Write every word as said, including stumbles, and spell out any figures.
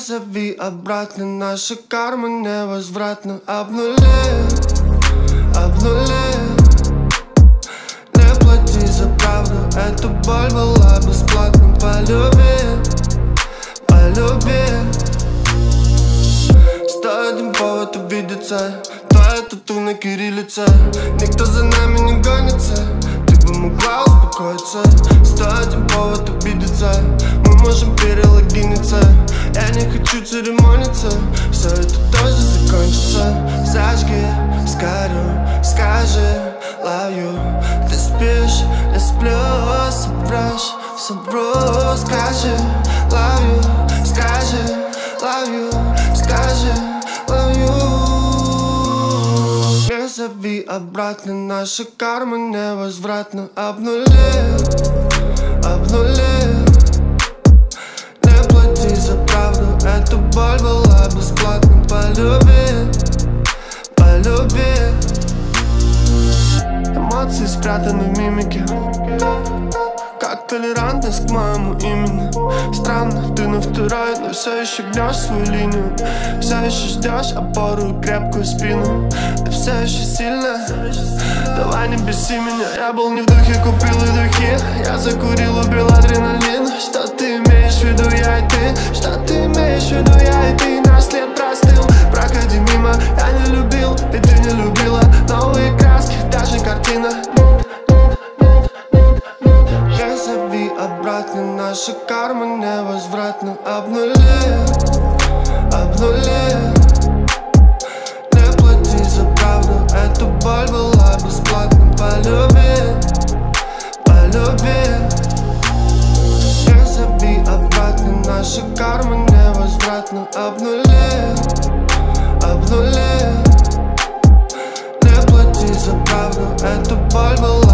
зови обратно, наша карма невозвратно обнулит, обнулит. Не плати за правду, эта боль была бесплатна. Полюби, полюби. Сто один повод увидеться, твоя тату на кириллице. Никто за нами не гонится, ты бы могла успокоиться. Сто один повод обидеться, мы можем перелогиниться. Я не хочу церемониться, все это тоже закончится. Зажги, сгорю, скажи love you. Ты спишь, я сплю, собрешь, собру. Скажи love you, скажи love you, скажи love you. Не зови обратно, наша карма невозвратно обнулит, обнулит. Не плати за правду, эта боль была бесплатна. Полюби, полюби. Эмоции спрятаны в мимике, как толерантность к моему имени. Странно, ты на второй, но все еще гнешь свою линию. Все еще ждешь опору и крепкую спину. Ты все еще сильная, давай не беси меня. Я был не в духе, купил и духи. Я закурил, убил адреналин. Что ты имеешь в виду, я и ты? Что ты имеешь в виду, я и ты? Наш след простыл, проходи мимо. Я не любил, и ты не любила. Новые краски, даже картина. Не зови обратно, наша карма невозвратно обнулит, обнулит. Не плати за правду, эта боль была бесплатна. Полюби, полюби. Не зови обратно, наша карма невозвратно обнулит, обнулит. Не плати за правду, эта боль была